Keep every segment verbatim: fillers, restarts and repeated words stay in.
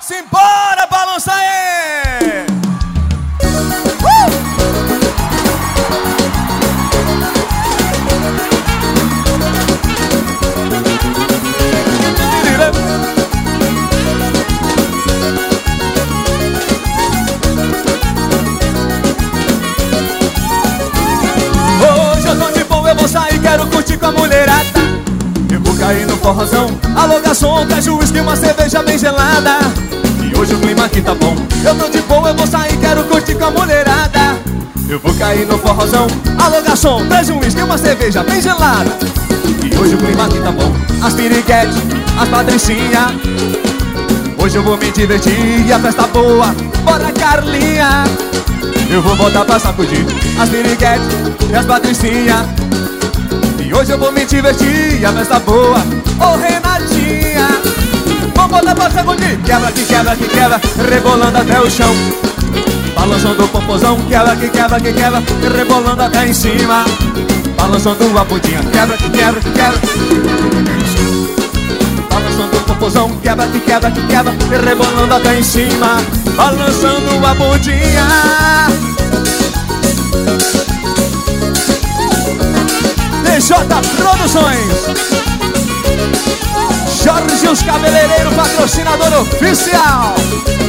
Simbora, balança aí! Uh! Hoje eu tô de boa, eu vou sair, quero curtir com a mulherada. Eu vou cair no forrozão, alô garçom, traz o uísque, uma cerveja bem gelada. E hoje o clima aqui tá bom. Eu tô de boa, eu vou sair, quero curtir com a mulherada. Eu vou cair no forrozão, alô garçom, traz um uísque, uma cerveja bem gelada. E hoje o clima aqui tá bom. As piriguetes, as patricinhas, hoje eu vou me divertir e a festa boa. Bora Carlinha, eu vou botar pra sacudir. As piriguetes e as patricinhas, e hoje eu vou me divertir e a festa boa. Ô Renatinha, vamos botar pra sacudir. Quebra que quebra que quebra, rebolando até o chão. Balançando o popozão, quebra que quebra que quebra, rebolando até em cima. Balançando a bundinha, quebra que quebra que quebra. Balançando o popozão, quebra que quebra que quebra, rebolando até em cima. Balançando a bundinha. D J Produções, Jorge os Cabeleireiros, patrocinador oficial.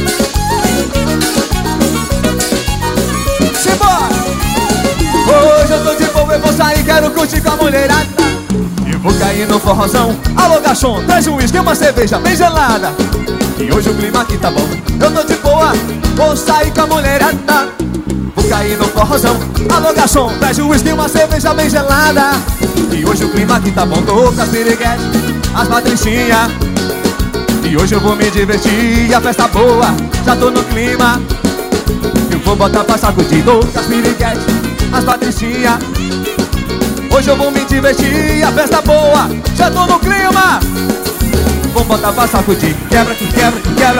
Simbora! Hoje eu tô de boa, eu vou sair, quero curtir com a mulherada. Eu vou cair no forrozão, alô garçom, traz um uísque, uma cerveja bem gelada. E hoje o clima aqui tá bom. Eu tô de boa, vou sair com a mulherada. Vou cair no forrozão, alô garçom, traz um uísque, uma cerveja bem gelada. E hoje o clima aqui tá bom. Tô com as piriguetes, as patricinhas, e hoje eu vou me divertir e a festa boa. Já tô no clima, eu vou botar pra sacudir. Tô com as piriguetes, as patricinhas, hoje eu vou me divertir e a festa boa. Já tô no clima, vou botar pra sacudir. Quebra que quebra que quebra,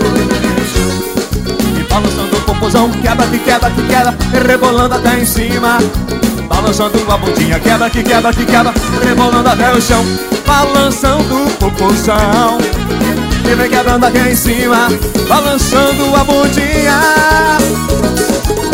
e balançando o popozão, quebra que quebra que quebra, rebolando até em cima. Balançando a bundinha, quebra que quebra que quebra, rebolando até o chão. Balançando o popozão, e vem quebrando aqui em cima. Balançando a bundinha.